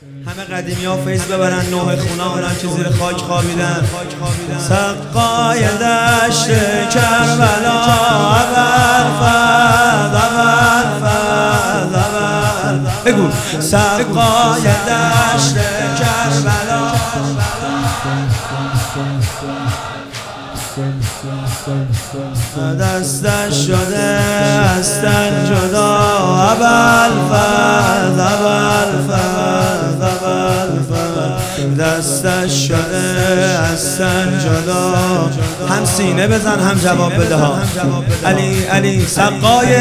همه قدیمی ها فیض ببرن، نوح خونه اونم که زیر خاک خوابیدن. سقای دشت کربلا اول فض اول فض اول بگو سقای دشت کربلا دستش شده از تن جدا اول فض اول فض اول فض دستش شده از تن جدا. هم سینه بزن هم جواب بده ها. علی علی سقای